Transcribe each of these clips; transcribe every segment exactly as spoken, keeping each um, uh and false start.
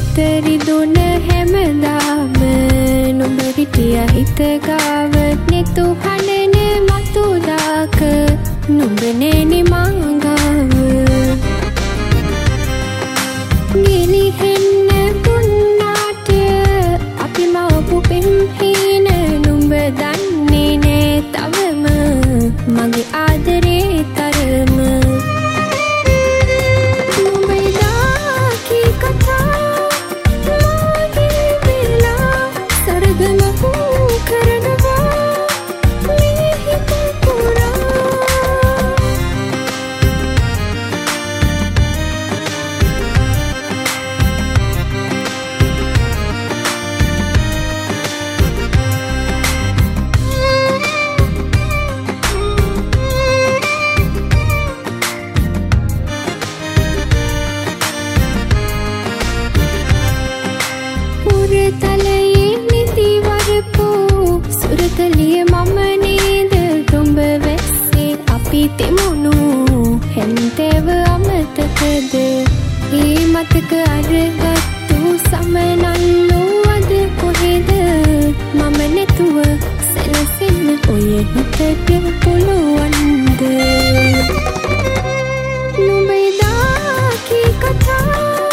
හිතරි දුන හැමදාම නුඹ හිටිය හිත ගාව නෙතු හඬන මතු දාක නුඹ නෙනි මංගාව ගිලිහෙන්න පුන්නාට අපි මවපු පෙම්හීන නුඹ දන්නේ නෑ තවම මගේ ආදරේ තරම තලයේ නිදි වරපු සුරතලිය මම නේද තුඹ වැස්සේ අපි තෙමුණු හැන්තේව අමතකද ඒ මතක අරගත්තු සමනල්ලු අද කොහෙද මම නැතුව සැනසෙන්න ඔය හිතට පුළුවන්ද නුඹ එදා කී කතා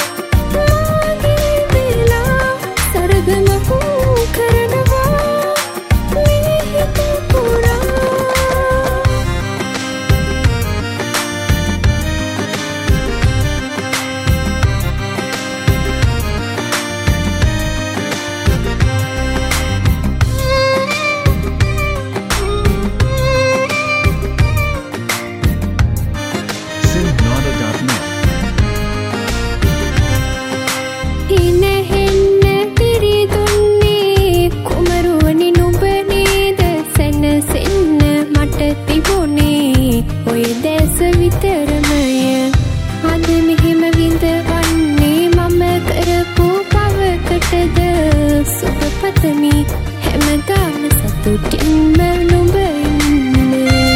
ඔය දැස විතරමය අද මෙහෙම විඳවන්නේ මම කරපු පවකටද සුබ පතමි හැමදාම සතුටින්ම නුඹ ඉන්න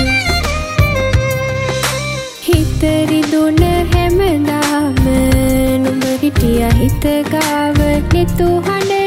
හිතරි දුන හැමදාම නුඹ හිටිය හිත ගාව නෙතු හඬ